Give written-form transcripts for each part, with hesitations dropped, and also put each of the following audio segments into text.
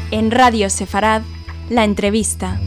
En Radio Sefarad, la entrevista.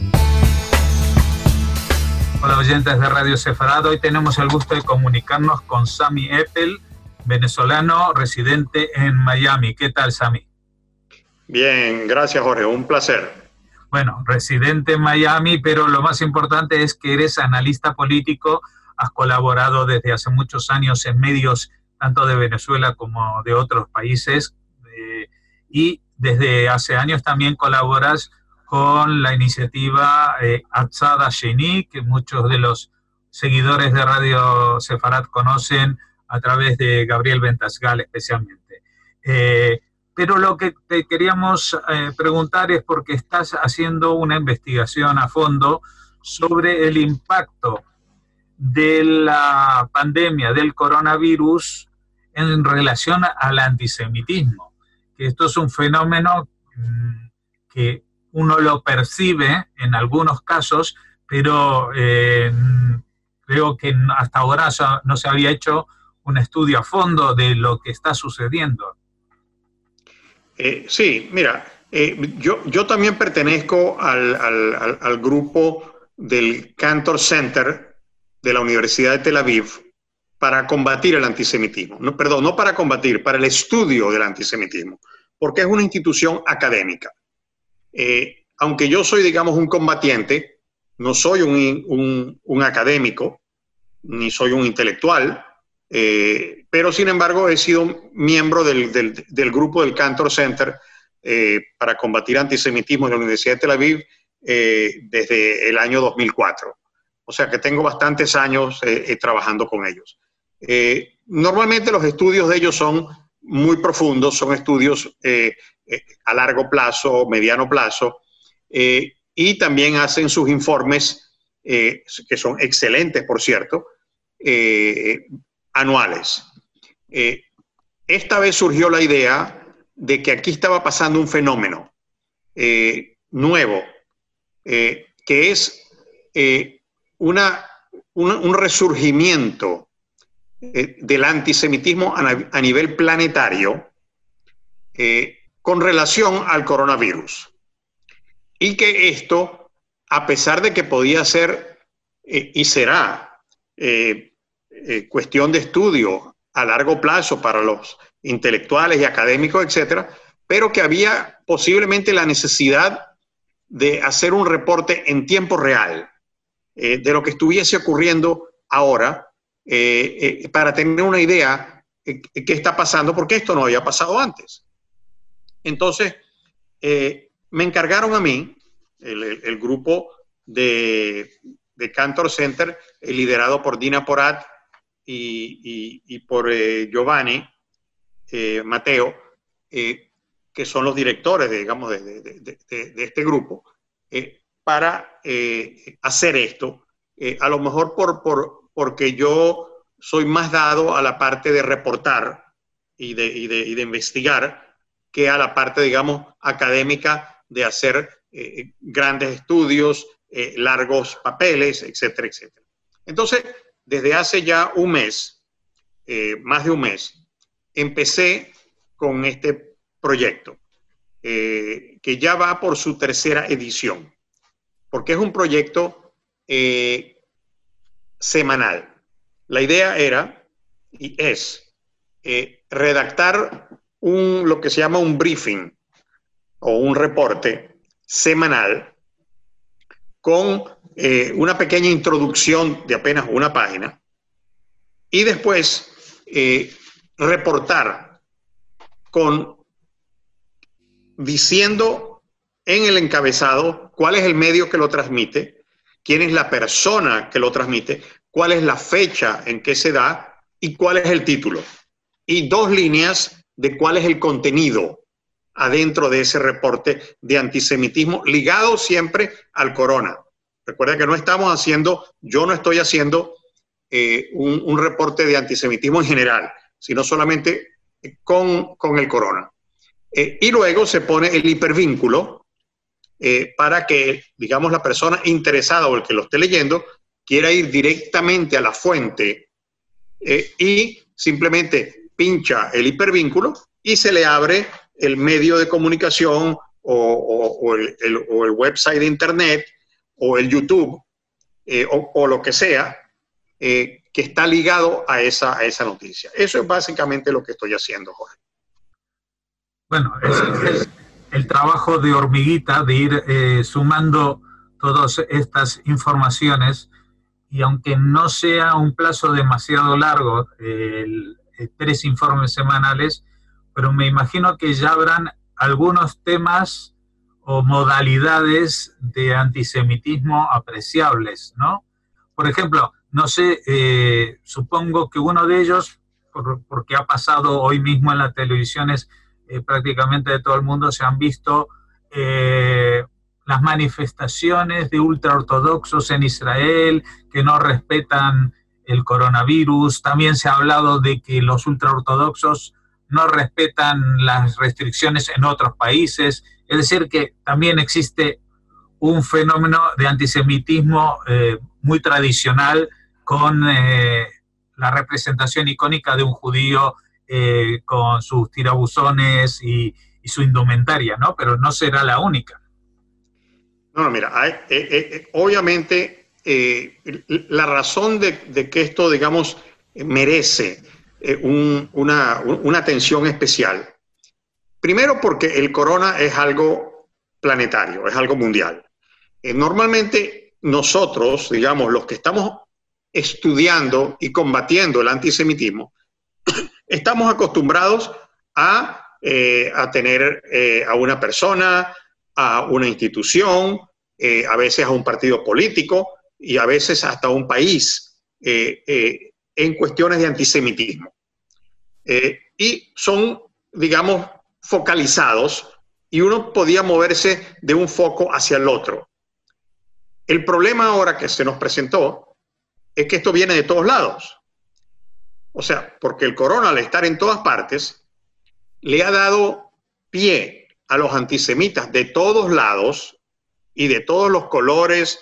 Hola oyentes de Radio Sefarad, hoy tenemos el gusto de comunicarnos con Sami Eppel, venezolano residente en Miami. ¿Qué tal, Sami? Bien, gracias Jorge, un placer. Bueno, residente en Miami, pero lo más importante es que eres analista político, has colaborado desde hace muchos años en medios tanto de Venezuela como de otros países, y desde hace años también colaboras con la iniciativa Atzada Sheni, que muchos de los seguidores de Radio Sefarad conocen a través de Gabriel Ventasgal especialmente. Pero lo que te queríamos preguntar es porque estás haciendo una investigación a fondo sobre el impacto de la pandemia del coronavirus en relación al antisemitismo. Que esto es un fenómeno que uno lo percibe en algunos casos, pero creo que hasta ahora no se había hecho un estudio a fondo de lo que está sucediendo. Sí, mira, yo también pertenezco al grupo del Cantor Center de la Universidad de Tel Aviv para combatir el antisemitismo. No, perdón, no para combatir, para el estudio del antisemitismo, porque es una institución académica. Aunque yo soy, digamos, un combatiente, no soy un académico, ni soy un intelectual, pero sin embargo he sido miembro del grupo del Cantor Center para combatir antisemitismo en la Universidad de Tel Aviv desde el año 2004. O sea que tengo bastantes años trabajando con ellos. Normalmente los estudios de ellos son muy profundos, son estudios a largo plazo, mediano plazo, y también hacen sus informes, que son excelentes, por cierto, anuales. Esta vez surgió la idea de que aquí estaba pasando un fenómeno nuevo, que es un resurgimiento del antisemitismo a nivel planetario con relación al coronavirus. Y que esto, a pesar de que podía ser y será cuestión de estudio a largo plazo para los intelectuales y académicos, etcétera, pero que había posiblemente la necesidad de hacer un reporte en tiempo real de lo que estuviese ocurriendo ahora, para tener una idea de qué está pasando, porque esto no había pasado antes. Entonces, me encargaron a mí, el grupo de Cantor Center, liderado por Dina Porat y por Giovanni Mateo, que son los directores, digamos, de este grupo, para hacer esto. A lo mejor porque yo soy más dado a la parte de reportar y de investigar que a la parte, digamos, académica de hacer grandes estudios, largos papeles, etcétera, etcétera. Entonces, desde hace ya un mes, más de un mes, empecé con este proyecto, que ya va por su tercera edición, porque es un proyecto semanal. La idea era y es redactar lo que se llama un briefing o un reporte semanal con una pequeña introducción de apenas una página y después reportar diciendo en el encabezado cuál es el medio que lo transmite, quién es la persona que lo transmite, cuál es la fecha en que se da y cuál es el título. Y 2 líneas de cuál es el contenido adentro de ese reporte de antisemitismo ligado siempre al corona. Recuerda que yo no estoy haciendo un reporte de antisemitismo en general, sino solamente con el corona. Y luego se pone el hipervínculo para que, digamos, la persona interesada o el que lo esté leyendo quiera ir directamente a la fuente y simplemente pincha el hipervínculo y se le abre el medio de comunicación o el website de internet o el YouTube o lo que sea que está ligado a esa noticia. Eso es básicamente lo que estoy haciendo, Jorge. Bueno, es el trabajo de hormiguita, de ir sumando todas estas informaciones, y aunque no sea un plazo demasiado largo, 3 informes semanales, pero me imagino que ya habrán algunos temas o modalidades de antisemitismo apreciables, ¿no? Por ejemplo, no sé, supongo que uno de ellos, porque ha pasado hoy mismo en las televisiones prácticamente de todo el mundo, se han visto las manifestaciones de ultraortodoxos en Israel que no respetan el coronavirus. También se ha hablado de que los ultraortodoxos no respetan las restricciones en otros países. Es decir, que también existe un fenómeno de antisemitismo muy tradicional con la representación icónica de un judío con sus tirabuzones y su indumentaria, ¿no? Pero no será la única. No, mira, obviamente la razón de que esto, digamos, merece una atención especial. Primero porque el corona es algo planetario, es algo mundial. Normalmente nosotros, digamos, los que estamos estudiando y combatiendo el antisemitismo, estamos acostumbrados a tener a una persona, a una institución, a veces a un partido político y a veces hasta a un país en cuestiones de antisemitismo. Y son, digamos, focalizados, y uno podía moverse de un foco hacia el otro. El problema ahora que se nos presentó es que esto viene de todos lados. O sea, porque el corona, al estar en todas partes, le ha dado pie a los antisemitas de todos lados y de todos los colores,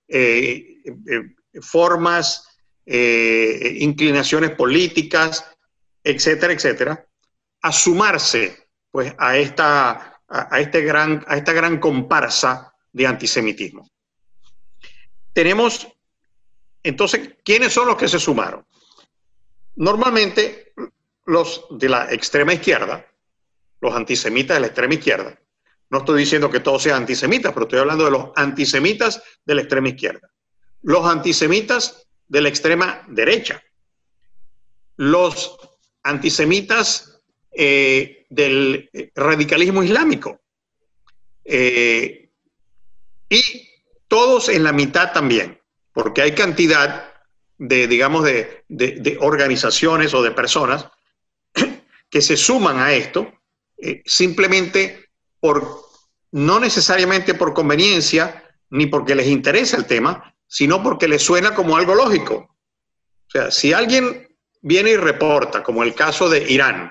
formas, inclinaciones políticas, etcétera, etcétera, a sumarse pues a esta gran comparsa de antisemitismo. Tenemos, entonces, ¿quiénes son los que se sumaron? Normalmente los de la extrema izquierda, los antisemitas de la extrema izquierda. No estoy diciendo que todos sean antisemitas, pero estoy hablando de los antisemitas de la extrema izquierda. Los antisemitas de la extrema derecha. Los antisemitas del radicalismo islámico. Y todos en la mitad también, porque hay cantidad de, digamos, de organizaciones o de personas que se suman a esto simplemente no necesariamente por conveniencia ni porque les interesa el tema, sino porque les suena como algo lógico. O sea, si alguien viene y reporta, como el caso de Irán,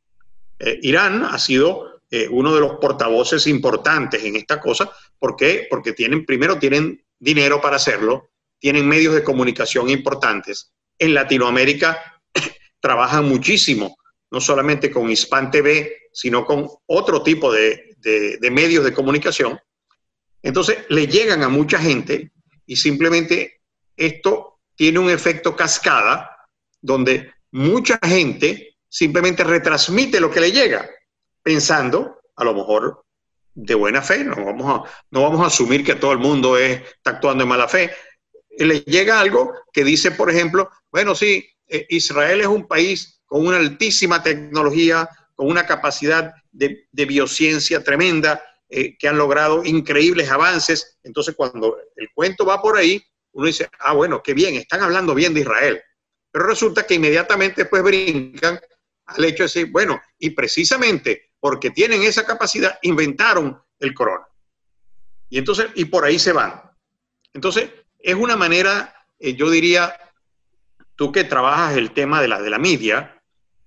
Irán ha sido uno de los portavoces importantes en esta cosa. ¿Por qué? Porque primero tienen dinero para hacerlo, tienen medios de comunicación importantes. En Latinoamérica trabajan muchísimo, no solamente con Hispan TV, sino con otro tipo de medios de comunicación. Entonces le llegan a mucha gente y simplemente esto tiene un efecto cascada donde mucha gente simplemente retransmite lo que le llega, pensando, a lo mejor de buena fe, no vamos a asumir que todo el mundo está actuando de mala fe. Le llega algo que dice, por ejemplo, bueno, sí, Israel es un país con una altísima tecnología, con una capacidad de biociencia tremenda, que han logrado increíbles avances. Entonces, cuando el cuento va por ahí, uno dice, ah, bueno, qué bien, están hablando bien de Israel. Pero resulta que inmediatamente después brincan al hecho de decir, bueno, y precisamente porque tienen esa capacidad, inventaron el corona. Y entonces, y por ahí se van. Entonces, es una manera, yo diría, tú que trabajas el tema de la media,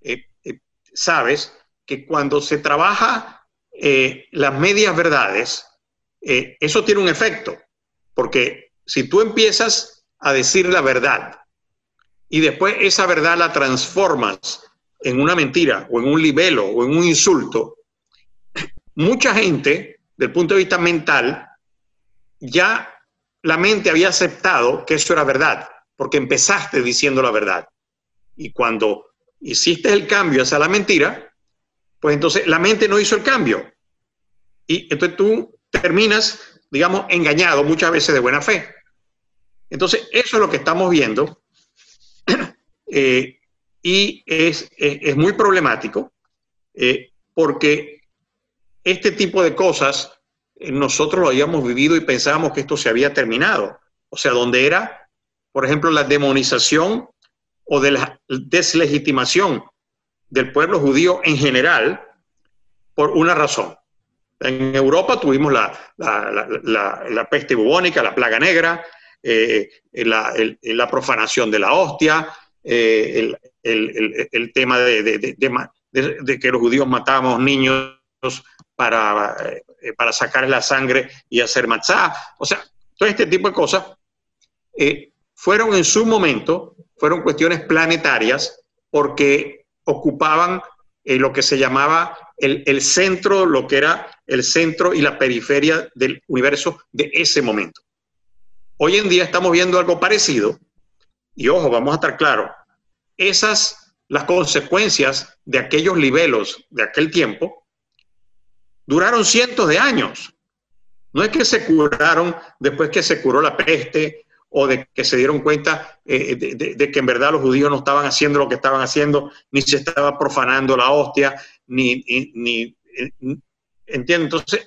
sabes que cuando se trabaja las medias verdades, eso tiene un efecto, porque si tú empiezas a decir la verdad y después esa verdad la transformas en una mentira o en un libelo o en un insulto, mucha gente del punto de vista mental, ya la mente había aceptado que eso era verdad, porque empezaste diciendo la verdad. Y cuando hiciste el cambio hacia la mentira, pues entonces la mente no hizo el cambio. Y entonces tú terminas, digamos, engañado muchas veces de buena fe. Entonces, eso es lo que estamos viendo. Y es muy problemático porque este tipo de cosas nosotros lo habíamos vivido y pensábamos que esto se había terminado. O sea, donde era, por ejemplo, la demonización o de la deslegitimación del pueblo judío en general por una razón. En Europa tuvimos la peste bubónica, la plaga negra, la profanación de la hostia, el tema de que los judíos matábamos niños para sacar la sangre y hacer matzá. O sea, todo este tipo de cosas fueron en su momento, fueron cuestiones planetarias porque ocupaban lo que se llamaba el centro, lo que era el centro y la periferia del universo de ese momento. Hoy en día estamos viendo algo parecido y ojo, vamos a estar claros, las consecuencias de aquellos libelos de aquel tiempo duraron cientos de años. No es que se curaron después que se curó la peste o de que se dieron cuenta de que en verdad los judíos no estaban haciendo lo que estaban haciendo, ni se estaba profanando la hostia, ¿entienden? Entonces,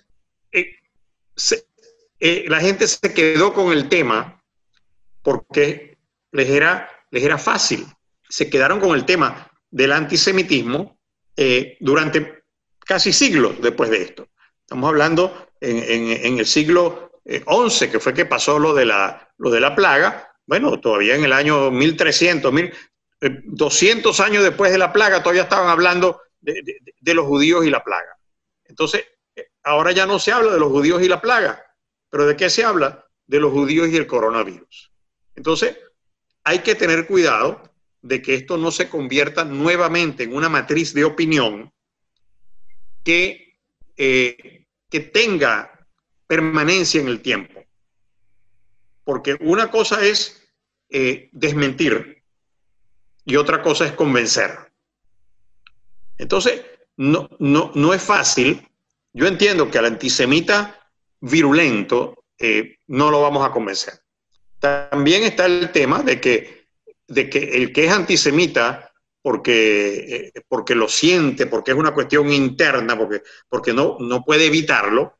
la gente se quedó con el tema porque les era fácil. Se quedaron con el tema del antisemitismo durante casi siglos después de esto. Estamos hablando en el siglo XI, que fue que pasó lo de la plaga. Bueno, todavía en el año 1300, 200 años después de la plaga, todavía estaban hablando de los judíos y la plaga. Entonces, ahora ya no se habla de los judíos y la plaga, pero ¿de qué se habla? De los judíos y el coronavirus. Entonces, hay que tener cuidado de que esto no se convierta nuevamente en una matriz de opinión que tenga permanencia en el tiempo. Porque una cosa es desmentir y otra cosa es convencer. Entonces, no es fácil. Yo entiendo que al antisemita virulento no lo vamos a convencer. También está el tema de que el que es antisemita porque lo siente, porque es una cuestión interna, porque no puede evitarlo,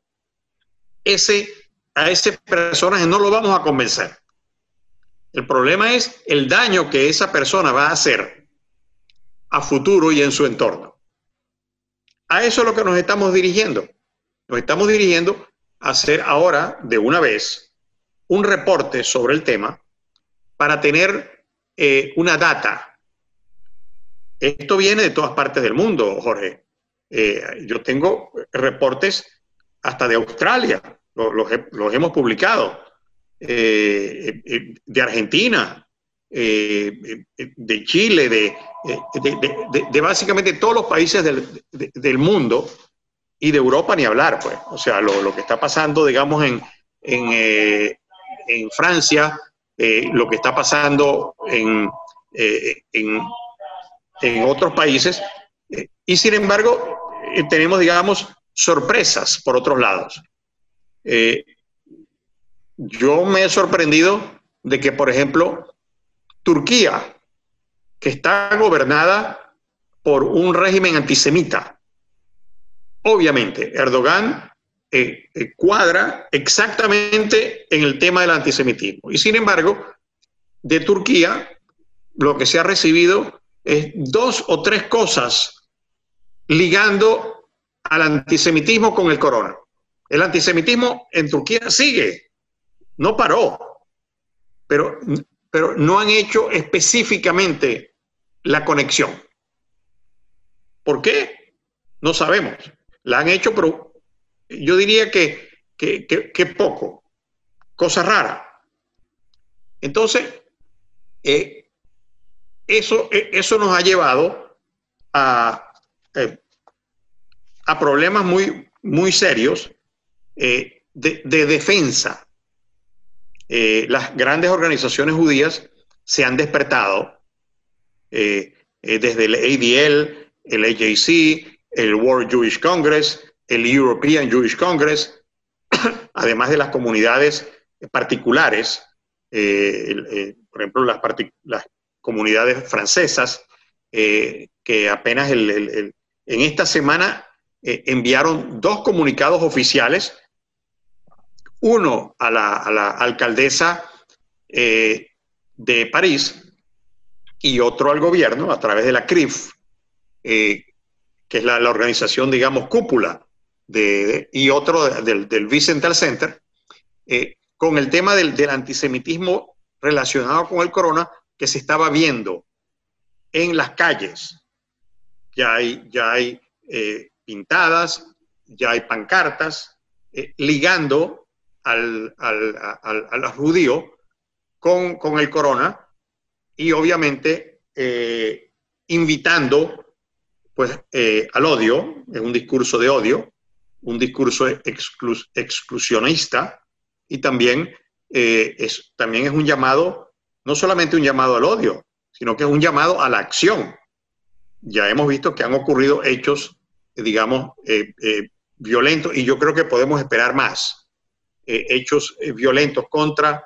a ese personaje no lo vamos a convencer. El problema es el daño que esa persona va a hacer a futuro y en su entorno. A eso es lo que nos estamos dirigiendo. Nos estamos dirigiendo a hacer ahora, de una vez, un reporte sobre el tema para tener una data. Esto viene de todas partes del mundo, Jorge. Yo tengo reportes hasta de Australia, los hemos publicado, de Argentina, de Chile, de básicamente todos los países del mundo y de Europa ni hablar, pues. O sea, lo que está pasando, digamos, en Francia, lo que está pasando en otros países, y sin embargo tenemos, digamos, sorpresas por otros lados. Yo me he sorprendido de que, por ejemplo, Turquía, que está gobernada por un régimen antisemita, obviamente Erdogan cuadra exactamente en el tema del antisemitismo. Y sin embargo, de Turquía, lo que se ha recibido es 2 o 3 cosas ligando al antisemitismo con el corona. El antisemitismo en Turquía sigue, no paró, pero no han hecho específicamente la conexión. ¿Por qué? No sabemos. La han hecho, pero yo diría que poco, cosa rara. Entonces, eso nos ha llevado a problemas muy, muy serios de defensa. Las grandes organizaciones judías se han despertado, desde el ADL, el AJC, el World Jewish Congress, el European Jewish Congress, además de las comunidades particulares, por ejemplo, las comunidades francesas, que apenas en esta semana enviaron 2 comunicados oficiales, uno a la alcaldesa de París y otro al gobierno a través de la CRIF, que es la organización, digamos, cúpula, y otro del Vicentral Center, con el tema del antisemitismo relacionado con el corona que se estaba viendo en las calles. Ya hay pintadas, ya hay pancartas, ligando al judío con el corona, y obviamente invitando pues al odio, es un discurso de odio, un discurso exclusionista, y también es un llamado, no solamente un llamado al odio, sino que es un llamado a la acción. Ya hemos visto que han ocurrido hechos, digamos, violentos, y yo creo que podemos esperar más hechos violentos contra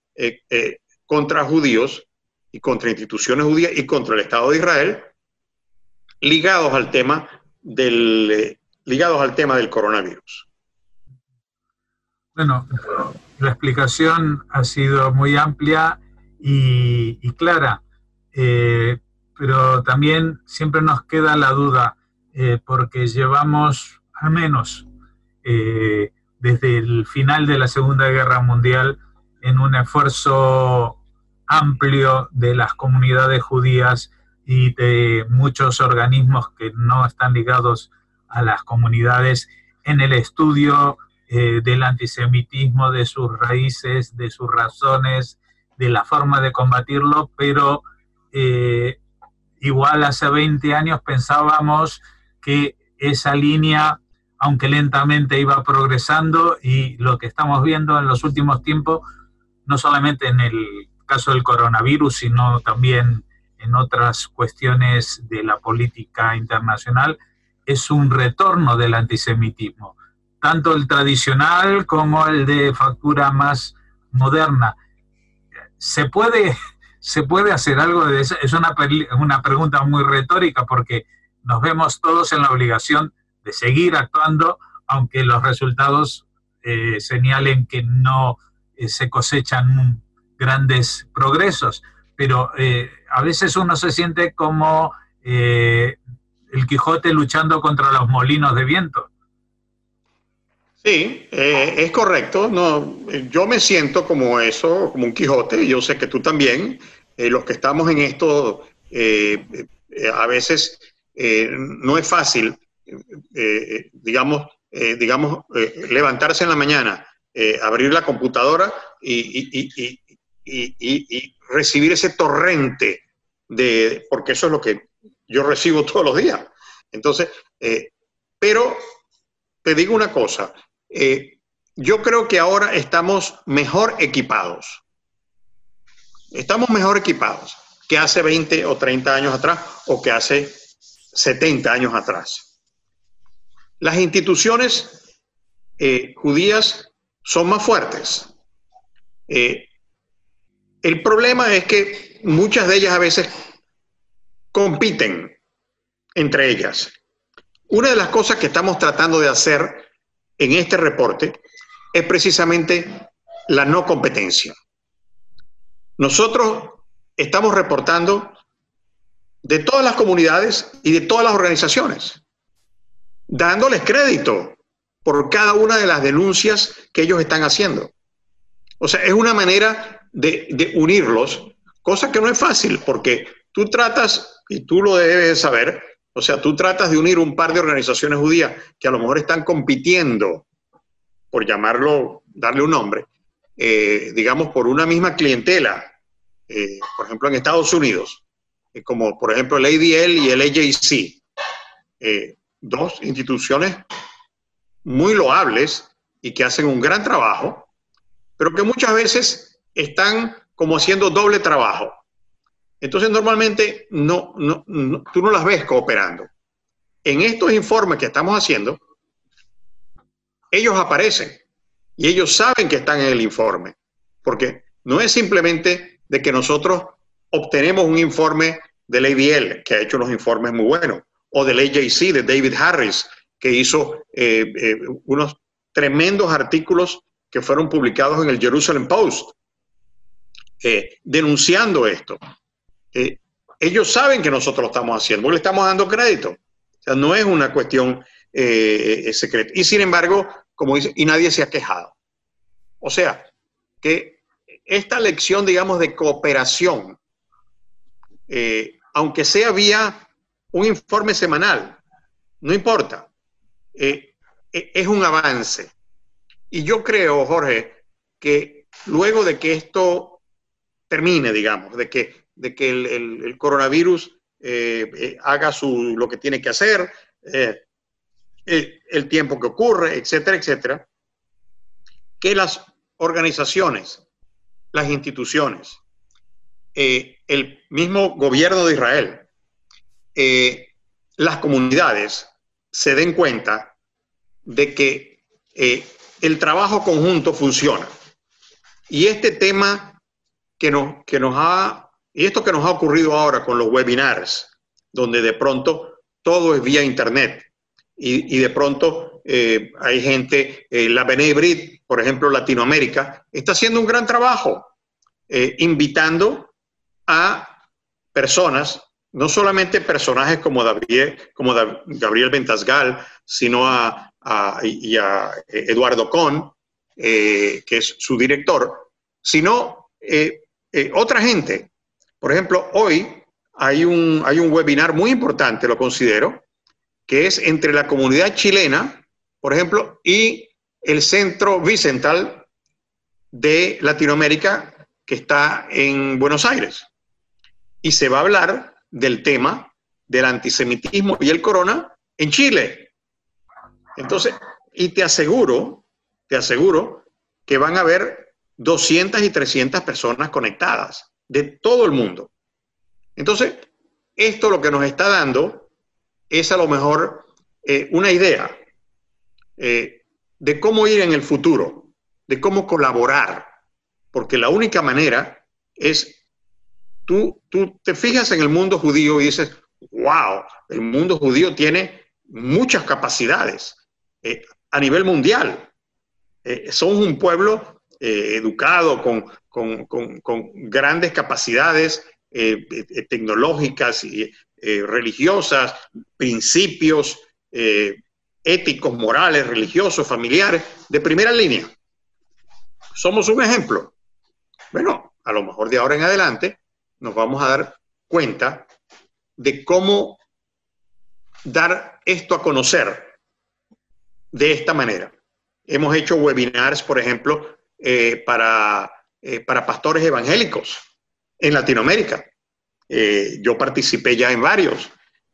judíos y contra instituciones judías y contra el Estado de Israel, ligados al tema del coronavirus. Bueno, la explicación ha sido muy amplia y clara, pero también siempre nos queda la duda, porque llevamos, al menos desde el final de la Segunda Guerra Mundial, en un esfuerzo amplio de las comunidades judías y de muchos organismos que no están ligados a las comunidades en el estudio del antisemitismo, de sus raíces, de sus razones, de la forma de combatirlo, pero igual hace 20 años pensábamos que esa línea, aunque lentamente, iba progresando, y lo que estamos viendo en los últimos tiempos, no solamente en el caso del coronavirus, sino también en otras cuestiones de la política internacional, es un retorno del antisemitismo, tanto el tradicional como el de factura más moderna. ¿Se puede hacer algo de eso? Es una pregunta muy retórica, porque nos vemos todos en la obligación de seguir actuando, aunque los resultados señalen que no se cosechan grandes progresos. Pero a veces uno se siente como el Quijote luchando contra los molinos de viento. Sí, es correcto. No, yo me siento como eso, como un Quijote, y yo sé que tú también. Los que estamos en esto, a veces no es fácil, levantarse en la mañana, abrir la computadora y recibir ese torrente porque eso es lo que yo recibo todos los días. Entonces, pero te digo una cosa, yo creo que ahora estamos mejor equipados. Estamos mejor equipados que hace 20 o 30 años atrás, o que hace 70 años atrás. Las instituciones judías son más fuertes. El problema es que muchas de ellas a veces compiten entre ellas. Una de las cosas que estamos tratando de hacer en este reporte es precisamente la no competencia. Nosotros estamos reportando de todas las comunidades y de todas las organizaciones, dándoles crédito por cada una de las denuncias que ellos están haciendo. O sea, es una manera de unirlos, cosa que no es fácil, porque tú tratas, y tú lo debes saber, o sea, tú tratas de unir un par de organizaciones judías que a lo mejor están compitiendo, por llamarlo, darle un nombre, digamos, por una misma clientela, por ejemplo, en Estados Unidos, como por ejemplo el ADL y el AJC, dos instituciones muy loables, y que hacen un gran trabajo, pero que muchas veces están como haciendo doble trabajo. Entonces normalmente tú no las ves cooperando. En estos informes que estamos haciendo, ellos aparecen y ellos saben que están en el informe, porque no es simplemente de que nosotros obtenemos un informe del ADL, que ha hecho unos informes muy buenos, o del AJC, de David Harris, que hizo unos tremendos artículos que fueron publicados en el Jerusalem Post, denunciando esto. Ellos saben que nosotros lo estamos haciendo, porque le estamos dando crédito. O sea, no es una cuestión secreta. Y sin embargo, como dice, y nadie se ha quejado. O sea, que esta lección, digamos, de cooperación, aunque sea vía un informe semanal, no importa, es un avance. Y yo creo, Jorge, que luego de que esto termine, digamos, de que el coronavirus haga lo que tiene que hacer, el tiempo que ocurre, etcétera, etcétera, que las organizaciones, las instituciones, el mismo gobierno de Israel, las comunidades se den cuenta de que el trabajo conjunto funciona. Y este tema y esto que nos ha ocurrido ahora con los webinars, donde de pronto todo es vía internet y de pronto hay gente, la B'nai Brit, por ejemplo, Latinoamérica, está haciendo un gran trabajo invitando a personas, no solamente personajes como Gabriel Bentasgal, sino a Eduardo Kohn, que es su director, sino otra gente. Por ejemplo, hoy hay un webinar muy importante, lo considero, que es entre la comunidad chilena, por ejemplo, y el Centro Bicentral de Latinoamérica, que está en Buenos Aires. Y se va a hablar del tema del antisemitismo y el corona en Chile. Entonces, y te aseguro que van a haber 200 y 300 personas conectadas de todo el mundo. Entonces, esto lo que nos está dando es a lo mejor una idea de cómo ir en el futuro, de cómo colaborar, porque la única manera es, tú te fijas en el mundo judío y dices, wow, el mundo judío tiene muchas capacidades a nivel mundial. Somos un pueblo educado, con grandes capacidades tecnológicas y religiosas, principios éticos, morales, religiosos, familiares, de primera línea. Somos un ejemplo. Bueno, a lo mejor de ahora en adelante nos vamos a dar cuenta de cómo dar esto a conocer de esta manera. Hemos hecho webinars, por ejemplo, para pastores evangélicos en Latinoamérica. Yo participé ya en varios.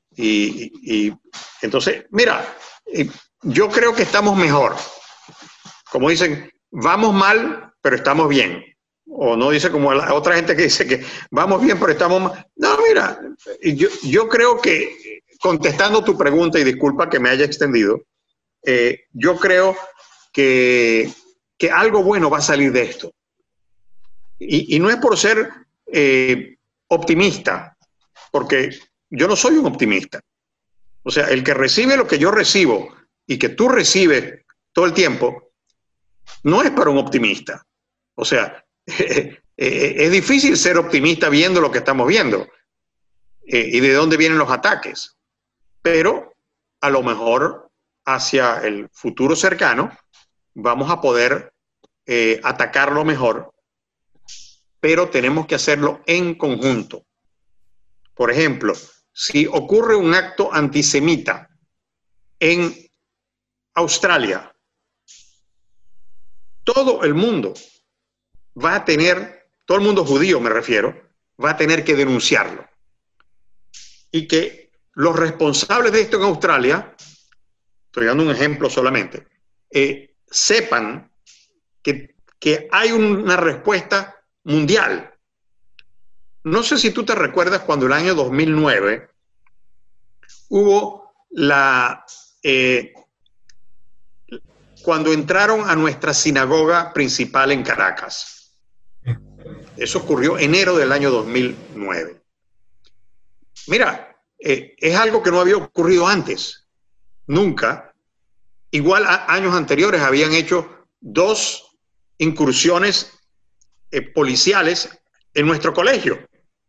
Y entonces, mira, yo creo que estamos mejor. Como dicen, vamos mal, pero estamos bien. O no dice como la otra gente que dice que vamos bien, pero estamos mal. No, mira, yo creo que, contestando tu pregunta, y disculpa que me haya extendido, yo creo que algo bueno va a salir de esto. Y no es por ser optimista, porque yo no soy un optimista. O sea, el que recibe lo que yo recibo y que tú recibes todo el tiempo, no es para un optimista. O sea, es difícil ser optimista viendo lo que estamos viendo y de dónde vienen los ataques. Pero a lo mejor hacia el futuro cercano vamos a poder atacarlo mejor, pero tenemos que hacerlo en conjunto. Por ejemplo, si ocurre un acto antisemita en Australia, todo el mundo va a tener, todo el mundo judío me refiero, va a tener que denunciarlo. Y que los responsables de esto en Australia, estoy dando un ejemplo solamente, sepan que hay una respuesta mundial. No sé si tú te recuerdas cuando el año 2009 hubo cuando entraron a nuestra sinagoga principal en Caracas. Eso ocurrió en enero del año 2009. Mira, es algo que no había ocurrido antes, nunca. Igual años anteriores habían hecho 2 incursiones policiales en nuestro colegio.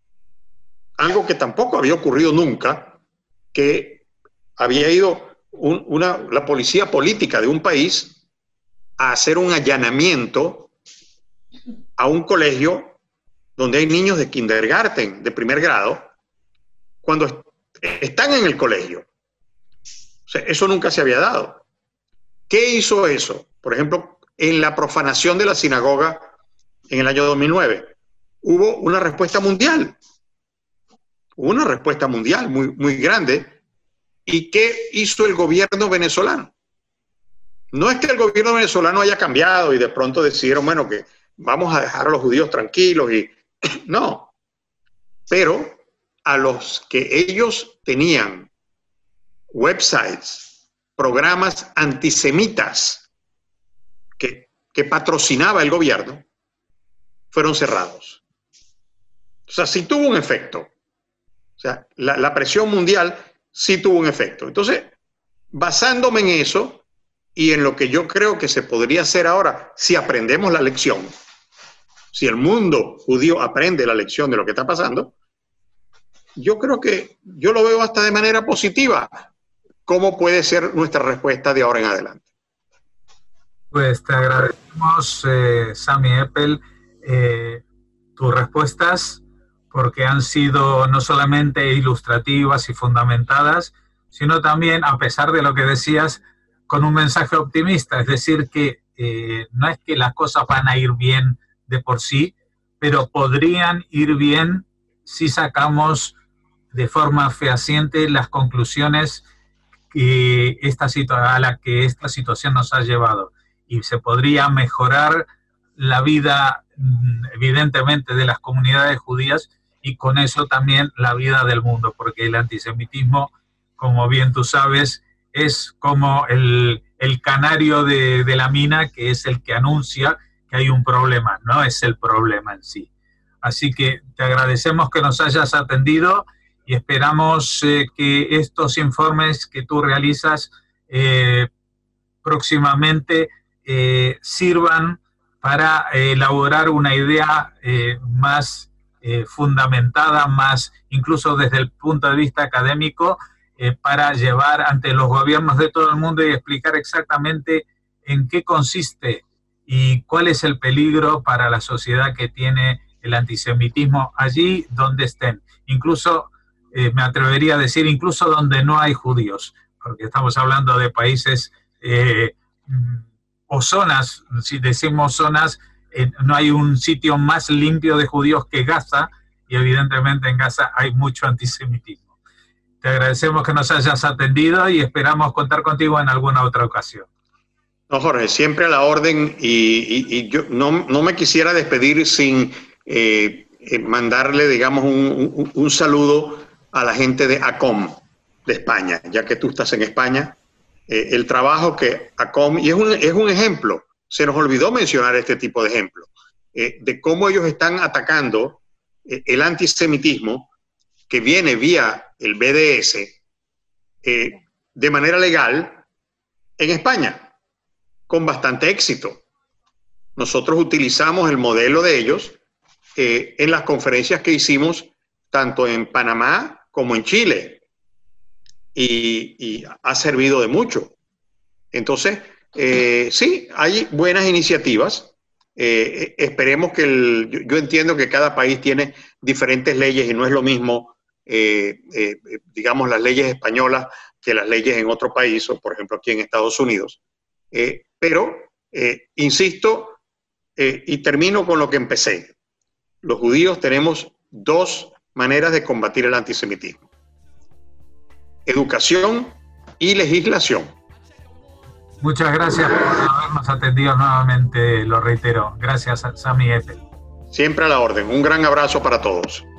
Algo que tampoco había ocurrido nunca, que había ido la policía política de un país a hacer un allanamiento a un colegio donde hay niños de kindergarten, de primer grado, cuando están en el colegio. O sea, eso nunca se había dado. ¿Qué hizo eso? Por ejemplo, en la profanación de la sinagoga en el año 2009, hubo una respuesta mundial. Hubo una respuesta mundial muy, muy grande. ¿Y qué hizo el gobierno venezolano? No es que el gobierno venezolano haya cambiado y de pronto decidieron, bueno, que vamos a dejar a los judíos tranquilos y no. Pero a los que ellos tenían websites, programas antisemitas que patrocinaba el gobierno, fueron cerrados. O sea, sí tuvo un efecto. O sea, la presión mundial sí tuvo un efecto. Entonces, basándome en eso y en lo que yo creo que se podría hacer ahora, si aprendemos la lección, si el mundo judío aprende la lección de lo que está pasando, yo creo que yo lo veo hasta de manera positiva. ¿Cómo puede ser nuestra respuesta de ahora en adelante? Pues te agradecemos, Sami Eppel, tus respuestas, porque han sido no solamente ilustrativas y fundamentadas, sino también, a pesar de lo que decías, con un mensaje optimista. Es decir, que no es que las cosas van a ir bien de por sí, pero podrían ir bien si sacamos de forma fehaciente las conclusiones a la que esta situación nos ha llevado. Y se podría mejorar la vida, evidentemente, de las comunidades judías y con eso también la vida del mundo, porque el antisemitismo, como bien tú sabes, es como el canario de la mina, que es el que anuncia que hay un problema, no es el problema en sí. Así que te agradecemos que nos hayas atendido y esperamos que estos informes que tú realizas próximamente sirvan para elaborar una idea más fundamentada, más incluso desde el punto de vista académico, para llevar ante los gobiernos de todo el mundo y explicar exactamente en qué consiste y cuál es el peligro para la sociedad que tiene el antisemitismo allí donde estén. Incluso, me atrevería a decir, incluso donde no hay judíos, porque estamos hablando de países o zonas, si decimos zonas, no hay un sitio más limpio de judíos que Gaza, y evidentemente en Gaza hay mucho antisemitismo. Te agradecemos que nos hayas atendido y esperamos contar contigo en alguna otra ocasión. No, Jorge, siempre a la orden, y yo no me quisiera despedir sin mandarle, digamos, un saludo a la gente de ACOM de España, ya que tú estás en España. El trabajo que ACOM, y es un ejemplo, se nos olvidó mencionar este tipo de ejemplo, de cómo ellos están atacando el antisemitismo que viene vía el BDS de manera legal en España, con bastante éxito. Nosotros utilizamos el modelo de ellos en las conferencias que hicimos tanto en Panamá como en Chile, y ha servido de mucho. Entonces, sí, hay buenas iniciativas. Esperemos que yo entiendo que cada país tiene diferentes leyes y no es lo mismo, digamos, las leyes españolas que las leyes en otro país, o por ejemplo aquí en Estados Unidos. Pero, insisto, y termino con lo que empecé. Los judíos tenemos 2 maneras de combatir el antisemitismo: educación y legislación. Muchas gracias por habernos atendido nuevamente, lo reitero. Gracias, Sami F. Siempre a la orden. Un gran abrazo para todos.